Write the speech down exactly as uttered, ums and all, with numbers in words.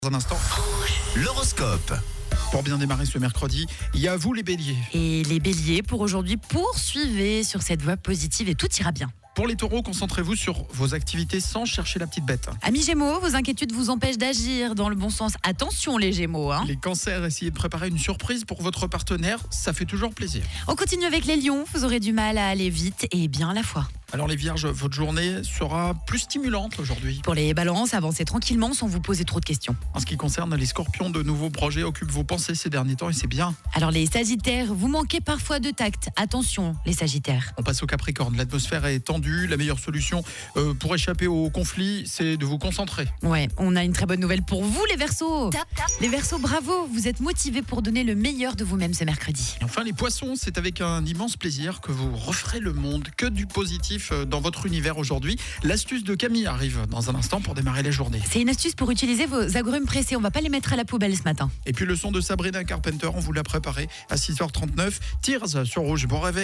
Dans un instant, l'horoscope. Pour bien démarrer ce mercredi, il y a vous les béliers. Et les béliers, pour aujourd'hui, poursuivez sur cette voie positive et tout ira bien. Pour les taureaux, concentrez-vous sur vos activités sans chercher la petite bête. Amis gémeaux, vos inquiétudes vous empêchent d'agir dans le bon sens. Attention les gémeaux. Hein. Les cancers, essayez de préparer une surprise pour votre partenaire, ça fait toujours plaisir. On continue avec les lions, vous aurez du mal à aller vite et bien à la fois. Alors les vierges, votre journée sera plus stimulante aujourd'hui. Pour les balances, avancez tranquillement sans vous poser trop de questions. En ce qui concerne les scorpions, de nouveaux projets occupent vos pensées ces derniers temps et c'est bien. Alors les sagittaires, vous manquez parfois de tact. Attention les sagittaires. On passe au capricorne, l'atmosphère est tendue, la meilleure solution euh, pour échapper au conflit, c'est de vous concentrer. Ouais, on a une très bonne nouvelle pour vous les Verseaux. Les Verseaux, bravo, vous êtes motivés pour donner le meilleur de vous-même ce mercredi. Et enfin les poissons, c'est avec un immense plaisir que vous referez le monde, que du positif dans votre univers aujourd'hui. L'astuce de Camille arrive dans un instant pour démarrer la journée. C'est une astuce pour utiliser vos agrumes pressés, on va pas les mettre à la poubelle ce matin. Et puis le son de Sabrina Carpenter, on vous l'a préparé à six heures trente-neuf. Tears sur Rouge, bon réveil.